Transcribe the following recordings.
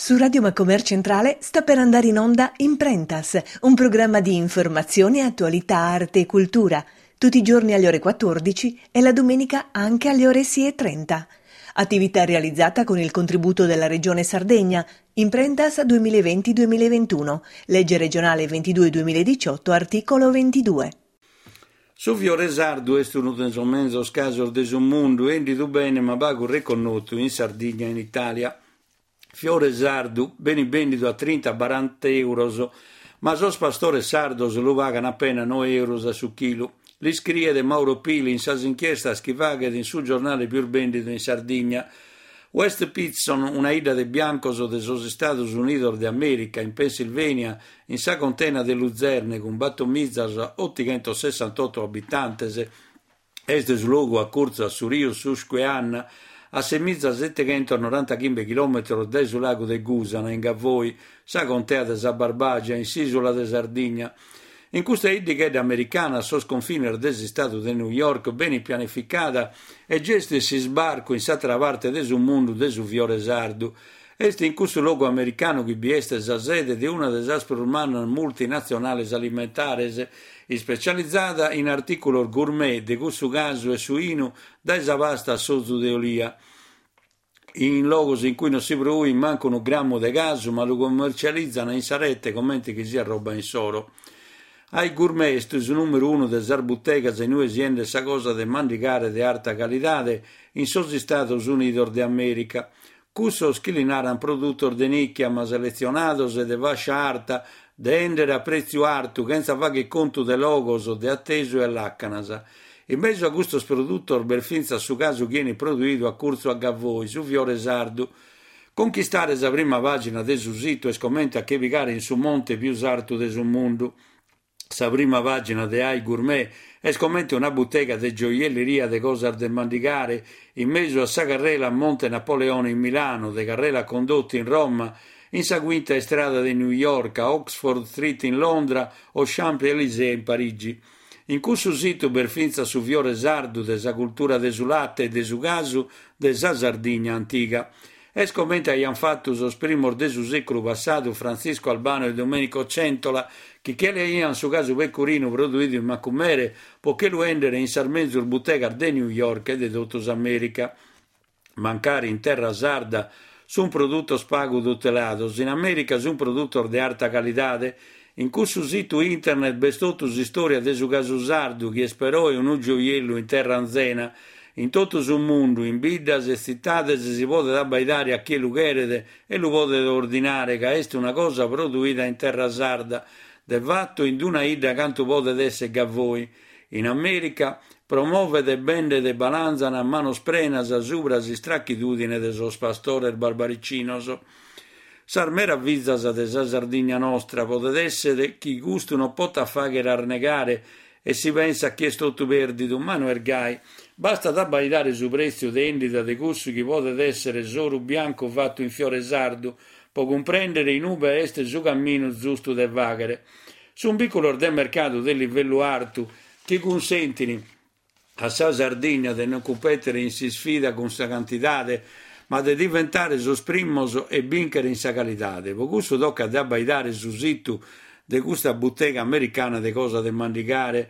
Su Radio Macomer Centrale sta per andare in onda Imprentas, un programma di informazione, attualità, arte e cultura, tutti i giorni alle ore 14 e la domenica anche alle ore 6:30. Attività realizzata con il contributo della Regione Sardegna, Imprentas 2020-2021, legge regionale 22-2018, articolo 22. Su Fiore Sardu è uno dei mezzo scaso del mondo e di bene ma bago riconosciuto in Sardegna e in Italia. Fiore Sardu, beni vendido a 30-40 euro, ma sos pastore sardos lo pagano appena 9 euro su chilo. Li scrive de Mauro Pili in sas inchiesta che vaga in su giornale più vendido in Sardegna. West Pitson, una ida de biancos de sos Estados Unidos de America, in Pennsylvania, in sa contena de Luzerne, con battomizzas 868 abitantes, est su luogo a corsa su Rio Susquehanna, a semizza 795 km dai sul lago de Gusana, in Gavoi, sa contea de sa Barbagia, in s'isola de Sardegna. In questa idea americana, sos confiner des Stato de New York, ben pianificata, e gesti si sbarco in s'altra parte de su mondo de su Fiore Sardu. Est in questo luogo americano che bieste sa sede di una des aspermanas multinazionales alimentares, specializzata in articoli gourmet de questo caso e suino, da sa vasta sozu de olia. In logos in cui non si produce manco un grammo de gas, ma lo commercializzano in sarette commenti che sia roba in soro. Ai gourmet, il numero uno de zarbuttegas e noi aziende sa cosa de mandigare de alta qualità in sos Estados Unidos de America. Cussos che linaran produttor de nicchia ma selezionados e de vascia alta, de endere a prezzo alto, senza vaghe conto de logos o de atteso e l'accanasa. In mezzo a questo produttor belfinza su caso viene prodotto a corso a Gavoi, su Fiore Sardu. Conquistare la prima pagina de su sito e scomenta che vigare in su monte più sarto de su mondo. Sa prima pagina de Ai Gourmet e scommente una bottega de gioielleria de cosar del mandigare in mezzo a sa carrella a Monte Napoleone in Milano, de carrella condotti in Roma, in sa quinta strada di New York, a Oxford Street in Londra o Champs-Élysées in Parigi. In questo sito berfinza su Fiore Sardu de sa cultura de su latte e de su casu de sa Sardegna antica. E scommente aian fatto sos primor de su secolo passato Francisco Albano e Domenico Centola che le ian su caso pecorino prodotto in Macumere poiché lo endere in sarmenzur bottega de New York e de Dottos America. Mancare in terra sarda su un prodotto spago tutelados, in America su un prodotto de alta qualità. In questo sito internet bestottus storia de su caso sardu che sperò e un gioiello in terra anzena. In tutto sul mondo, in biddas e cittades si può abbaidare a chi lo chiede e lo può ordinare, che è una cosa produita in terra sarda, de fatto in una ida canto può essere che a voi. In America promuove de bende de balanzana a mano sprenas a subras stracchitudine de sos pastore barbaricinoso. Sar meravvizzas de sa Sardegna nostra, potete essere chi gusto non può fare arnegare e si pensa a chi è stato perdito, ma non ergai. Basta abbaidare su prezzo di vendita de cussu che può essere solo bianco fatto in Fiore Sardu, può comprendere in ube este su cammino giusto de vagare. Su un piccolo del mercato del livello alto che consentino a sa Sardegna di non competere in si sfida con sa quantità, ma di diventare sosprimmoso e vincere in sa qualità. Per questo tocca ad abbaidare su sito di questa bottega americana di cosa del mandigare.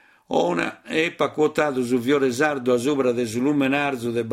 Ona è quotato su Fiore Sardu a sopra del lumenarzo de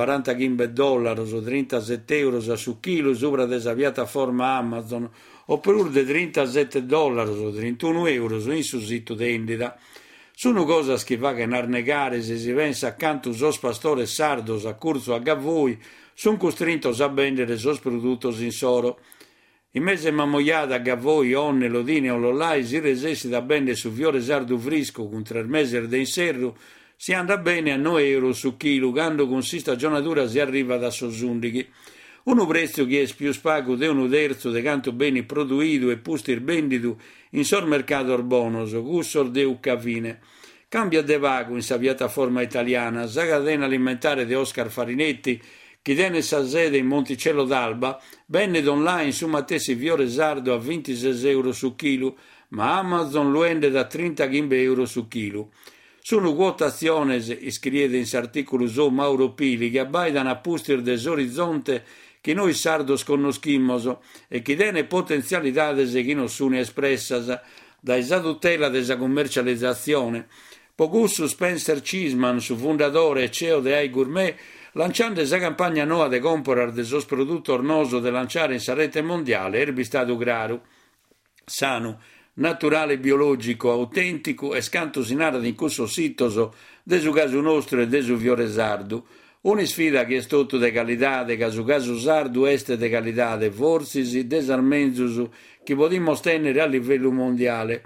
$45 o 37 euro su chilo sopra della piattaforma Amazon oppure de $37 o 31 euro in su sito di vendita. Sono cose che va che narnegare se si pensa accanto sos pastore sardos a corso a Gavoi sono costrinti a vendere sos prodotti in soro. In mezzo a mammoiata, Gavoi, Onne, Lodine o Lollai si resessi da bene su Fiore Sardu frisco con 3 mesi di inserro, si anda bene a 9 euro su chilo, quando con si stagionatura si arriva da Sosundighi. Un prezzo che è più spago di un terzo di quanto bene prodotto e pustir vendito in sor mercato orbonoso, gussor de uccafine. Cambia de vago in sa piattaforma italiana, sa catena alimentare di Oscar Farinetti, che tiene sa sede in Monticello d'Alba, vende online su Mattesi Fiore Sardu a 26 euro su chilo, ma Amazon lo vende da 30 euro su chilo. Sono quotazioni, scrive in articolo su Mauro Pili, che abbaidano a pustir desorizzonte che noi sardos conoscimos e che dene potenzialidades che non sono espressas da esa tutela desa commercializzazione. Pogussu Spencer Chisman, su fondatore e CEO de AI Gourmet, lanciando esa campagna nuova de comporar de sos produttor noso de lanciare in sa rete mondiale erbistadu graru, sano, naturale, biologico, autentico e scantosinare in cusso sitoso de su casu nostro e de su fiore sardu. Una sfida che è stata de qualitade, che su casu sardu est de qualitade, forsis desarmenzus che podimos tenere a livello mondiale.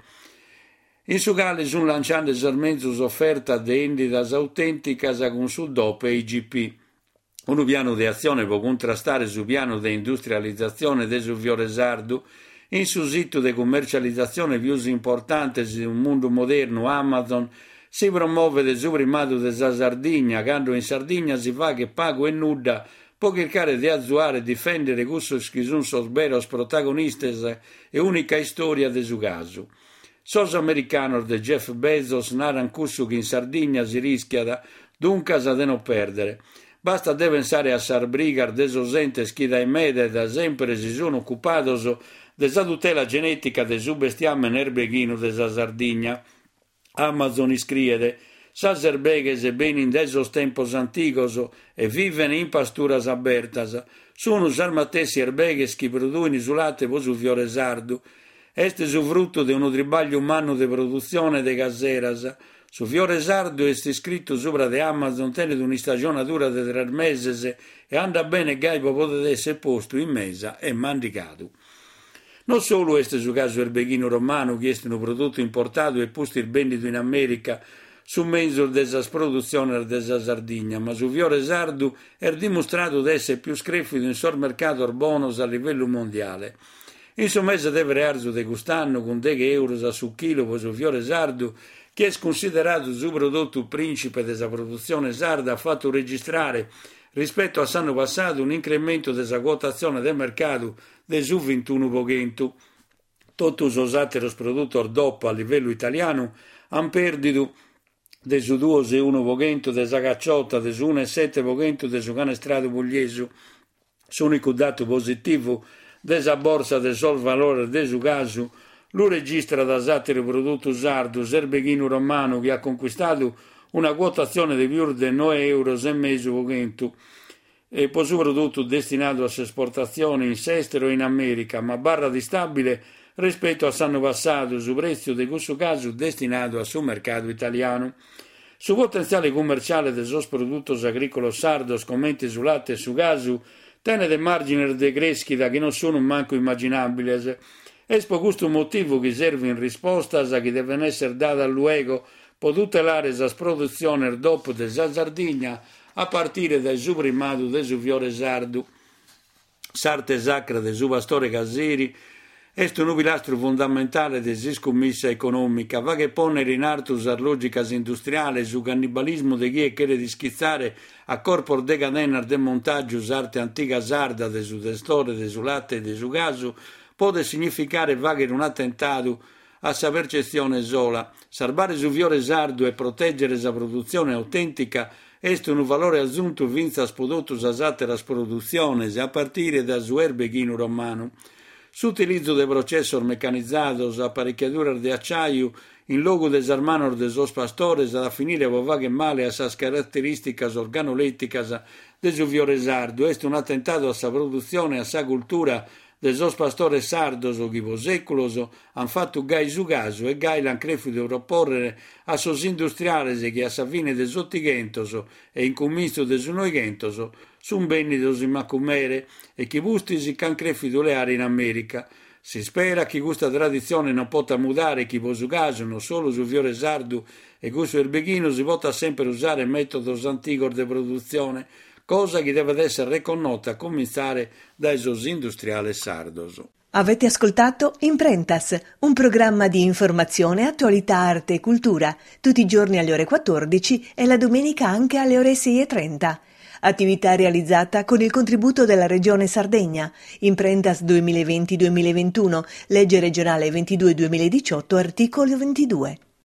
In su quale sono lanciando esarmenzus offerta de enditas autenticas con su DOP e IGP. Un piano di azione può contrastare su piano di industrializzazione de su fiore sardu. In su sito di commercializzazione più importante di un mondo moderno, Amazon, si promuove del suo primato della Sardegna, quando in Sardegna si fa che pago e nuda può cercare di azzuare e difendere questo che sono sos veros protagonistas e unica storia del suo caso. Sos americanos de Jeff Bezos naran questo che in Sardegna si rischia dunque da non perdere. Basta de pensare a Sarbrigar de esos entes che dai media da sempre si sono occupados della tutela genetica del suo bestiame nerbeghino della Sardegna. Amazon iscriede, sas erbeghes e beni in desos tempos antigos e viven in pasturas abertas, sono armatessi erbeghes che producono su latte o su fiore sardu, este su frutto de uno tribaglio umano de produzione de caseras, su fiore sardu est scritto sopra de Amazon tenet una stagionatura de 3 mesi e anda bene gai potete essere posto in mesa e mandicato. Non solo este su caso erbeghino romano che est un prodotto importato e posto il vendito in America su mezzo della produzione della Sardegna, ma su fiore sardu è dimostrato di essere più screfido in sul mercato bonus a livello mondiale. In su mese deve arzo de quest'anno con 10 euro su chilo su fiore sardu che è considerato su prodotto principe della produzione sarda ha fatto registrare rispetto all'anno passato un incremento della quotazione del mercato del su 21%. Tutti i sosateros produttori DOP a livello italiano hanno perduto del su 2,1% della cacciotta, del su 1,7% del su canestrato pugliese. L'unico dato positivo della borsa del sol valore del su caso lo registra da satero prodotto sardo, erbeghino romano che ha conquistato una quotazione di più di 9,5 € e poi su prodotto destinato all'esportazione in estero e in America, ma barra di stabile rispetto all'anno passato su prezzo di questo caso destinato al suo mercato italiano. Su potenziale commerciale dei suoi prodotti agricoli sardos, commenti su latte e su casu, tiene dei margini di crescita che non sono manco immaginabili. È per questo motivo che serve in risposta a che deve essere data luogo per tutelare la produzione dopo della Sardegna a partire dal suo primato del suo fiore sardu. Sarte sacra del suo pastore caseri è un pilastro fondamentale della scommessa economica, va che ponere in alto la logica industriale su cannibalismo di chi chiede di schizzare a corpo de cadena del montaggio arte antica sarda del suo testore, del suo latte e del suo caso, può significare vagare un attentato a sa percezione sola. Salvare su fiore sardo e proteggere la produzione autentica è un valore aggiunto vinza prodotto usate la produzione a partire da su erbeghino romano. S'utilizzo dei processor meccanizzati, apparecchiature di acciaio, in luogo des hermanos de sos pastores, a finire a che male a sas caratteristiche organoletticas de su fiore sardo, è un attentato a sa produzione e a sa cultura de sos pastores sardos o chiposèculos han fatto gai su caso e gai l'han crefido proporre a sos industriales che a sa fine de sottighentos e in commisto de su noigentos sun bennidos in macumere e chi bustis can crefido le aree in America. Si spera che questa tradizione non possa mudare chi può su caso non solo su fiore sardu e questo erbeghino si possa sempre usare metodos antigos de produzione, cosa che deve essere riconosciuta a cominciare dai sos industriali sardos. Avete ascoltato Imprentas, un programma di informazione, attualità, arte e cultura, tutti i giorni alle ore 14 e la domenica anche alle ore 6:30. Attività realizzata con il contributo della Regione Sardegna. Imprentas 2020-2021, legge regionale 22-2018, articolo 22.